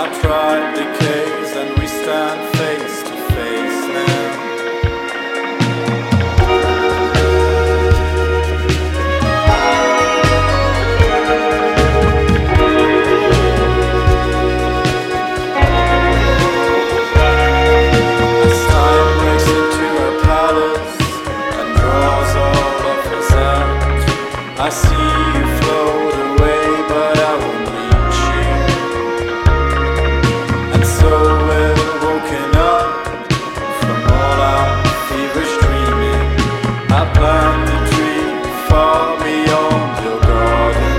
Our tribe decays and we stand face to face now. As time breaks into our palace and draws all of us out, I see you float away, but I won't reach you. And so we're woken up from all our feverish dreaming. I plant a tree far beyond your garden,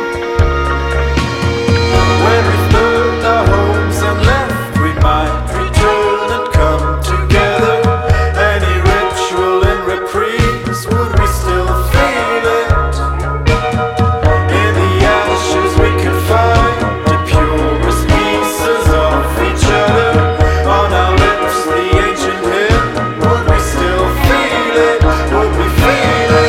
where we've built our homes and left. We might return and come together. Any ritual in reprise, would we still feel it? In the ashes we could find the purest pieces of each other. On our lips the ancient hymn, would we still feel it? Would we feel it?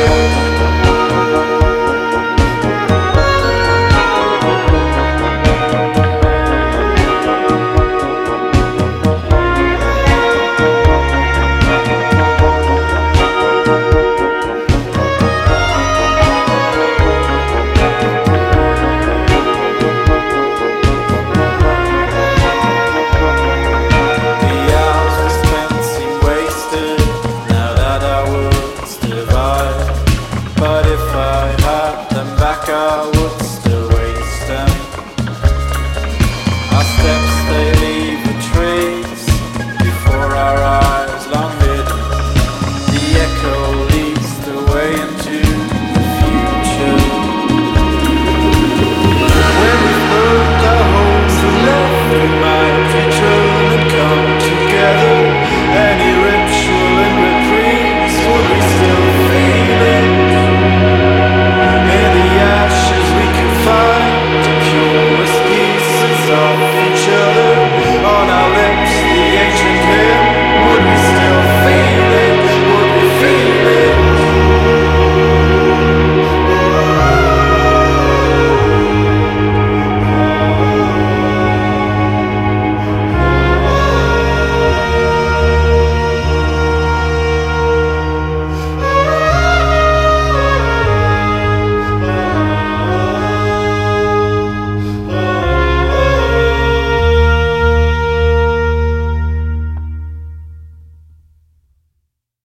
The hours we spent seem wasted now that our worlds divide. But if I had them back, I